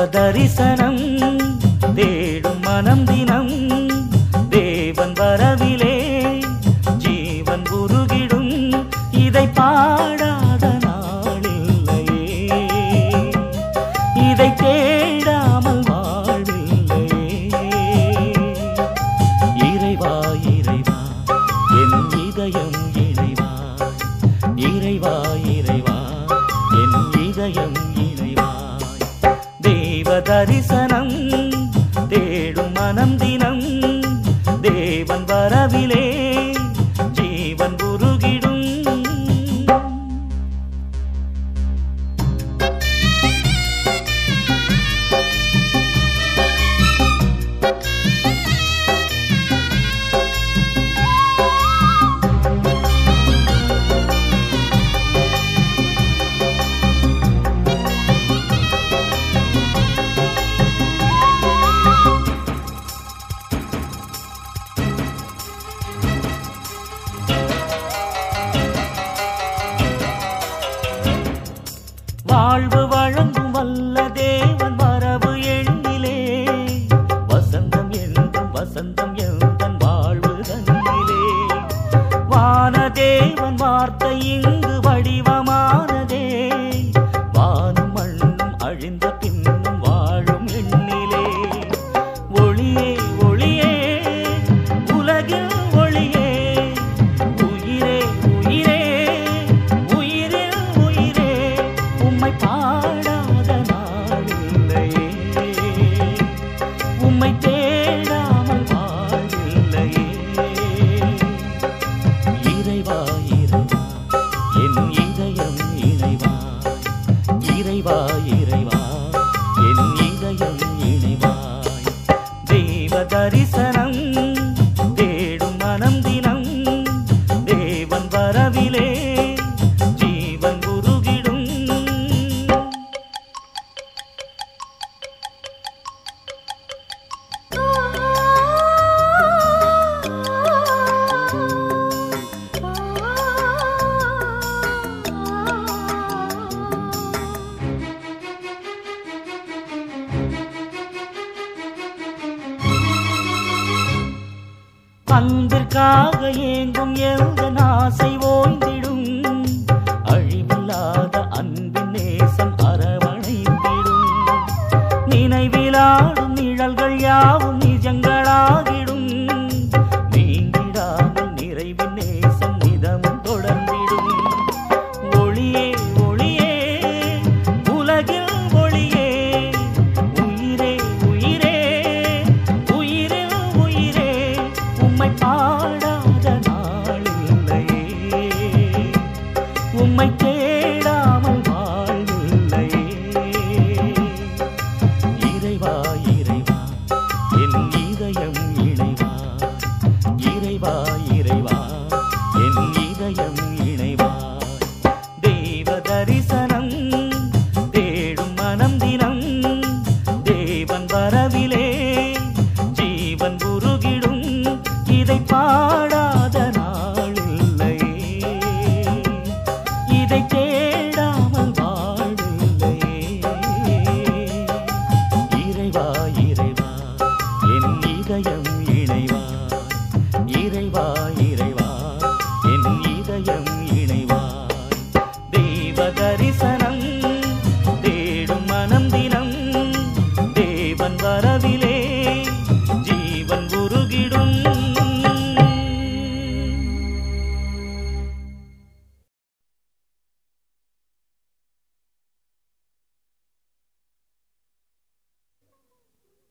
தரிசனம் தேடும் மனம் தினம் தேவன் வரவிலே ஜீவன் உருகிடும் இதை பாடாத நாளில்லையே இதை தேடாமல் வாழ்வில்லையே இறைவா இறைவா என் இதயம் இறைவாய் இறைவா இறைவா என் இதயம் இறைவாய் தேவ தரிசனம் தேடும் மனம் தினம் தேவன் வரவிலே ஜீவன் உருகிடும் வாழ்வு வழங்கும் வல்ல தேவன் வரவு எண்ணிலே வசந்தம் என்றும் வசந்தம் எந்தன் வாழ்வு தன்னிலே வான தேவன் வார்த்தை இங்கு வடிவமானதே வானும் மண்ணும் அழிந்த பின்னும் வாழும் எண்ணிலே ஒளியே ஒளியே உலகில் ஒளியே உயிரே உயிரே உயிரில் உயிரே உம்மை பாடாத நாளில்லையே உம்மை தேடாமல் வாழ்வில்லையே இறைவா இறைவா என் இதயம் இறைவாய் இறைவா இறைவா என் இதயம் இறைவாய் தேவ தரிசனம் தேடும் மனம் தினம் தேவன் வரவிலே ஜீவன் உருகிடும் அன்பிற்காக ஏங்கும் எந்த ஆசை ஓய்ந்திடும் அழிவில்லாத அன்பின் நேசம் அரவணைத்திடும் நினைவிலாடும் நிழல்கள் யாவும்